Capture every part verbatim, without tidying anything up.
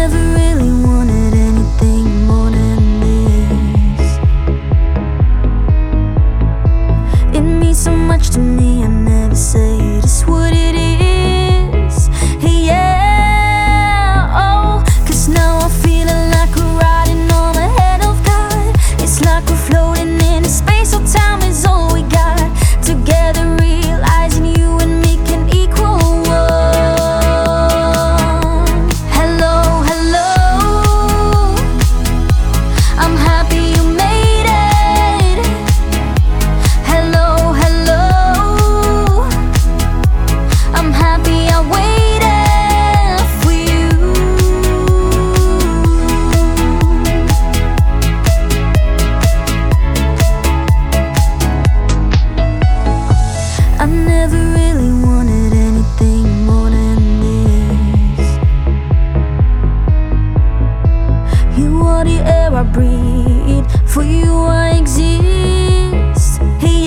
never really wanted anything more than this. It means so much to me, I never say just what it is. Yeah, oh, cause now I'm feeling like we're riding on the head of God. It's like we're floating in space, so time is all we got. Together realizing you and me can equal one. Hello, hello, I'm happy you made it. Hello, hello, I'm happy I waited for you. I never really wanted anything more than this. You are the air I breathe, for you I exist.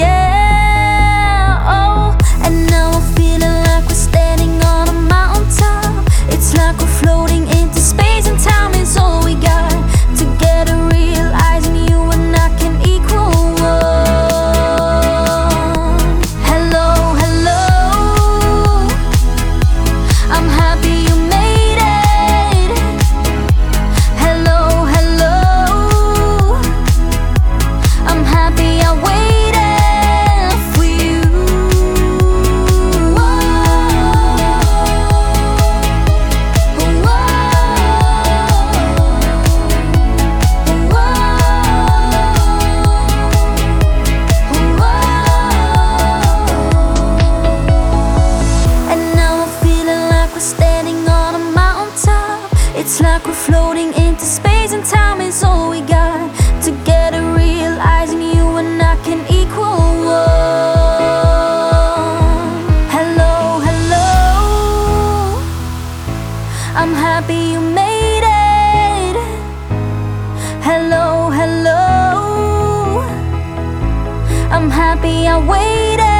Yeah, oh, and now I'm feeling like we're standing on a mountaintop. It's like we're floating into space and time is all we got. Together realizing you and I can equal one. Hello, hello, I'm happy you made it. Hello, hello, I'm happy I waited for you. And now I'm feeling like we're standing on a mountaintop. It's like we're floating into space and time is all we got. Together realizing you and I can equal one. Hello, hello, I'm happy you made it. Hello, hello, I'm happy I waited.